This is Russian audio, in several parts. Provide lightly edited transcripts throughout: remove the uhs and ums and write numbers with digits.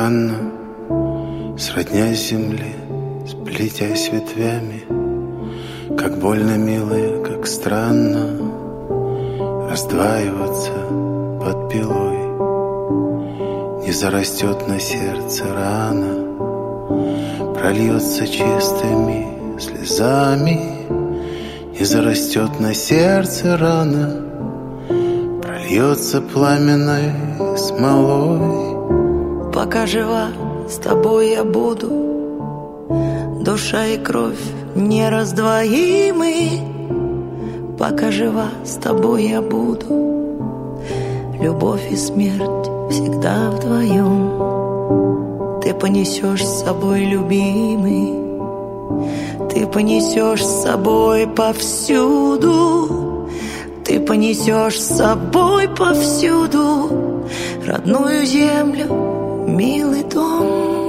странно, сроднясь земле, сплетясь ветвями, как больно, милая, как странно раздваиваться под пилой. Не зарастет на сердце рана, прольется чистыми слезами. Не зарастет на сердце рана, прольется пламенной смолой. Пока жива, с тобой я буду, душа и кровь нераздвоимы. Пока жива, с тобой я буду, любовь и смерть всегда вдвоем. Ты понесешь с собой, любимый, ты понесешь с собой повсюду. Ты понесешь с собой повсюду родную землю, милый дом.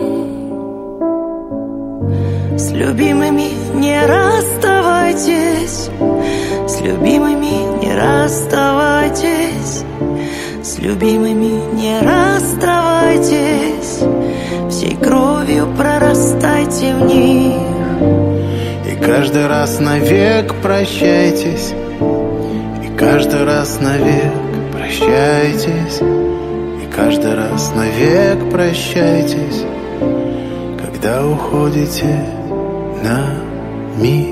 С любимыми не расставайтесь, с любимыми не расставайтесь, с любимыми не расставайтесь, всей кровью прорастайте в них. И каждый раз навек прощайтесь, и каждый раз навек прощайтесь, и каждый раз навек прощайтесь, когда уходите на миг.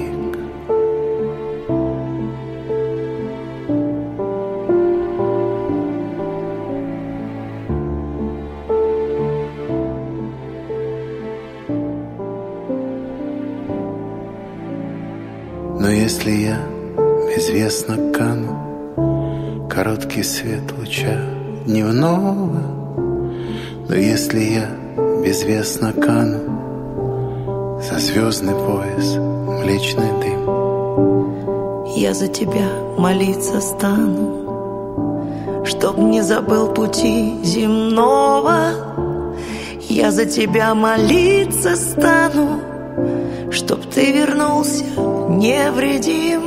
Но если я безвестно кану, короткий свет луча дневного, но если я безвестно кану, за звездный пояс млечный дым, я за тебя молиться стану, чтоб не забыл пути земного. Я за тебя молиться стану, чтоб ты вернулся невредим.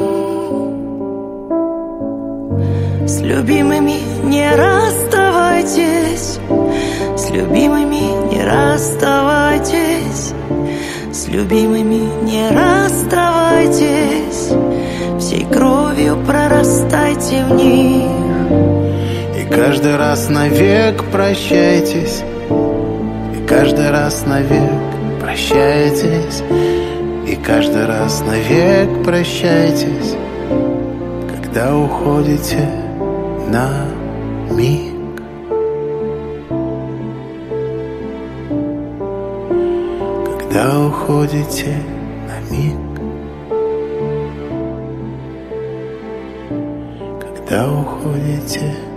С любимыми не расставайтесь, с любимыми не расставайтесь, с любимыми не расставайтесь, всей кровью прорастайте в них. И каждый раз навек прощайтесь, и каждый раз навек прощайтесь, и каждый раз навек прощайтесь, когда уходите на миг. Когда уходите на миг. Когда уходите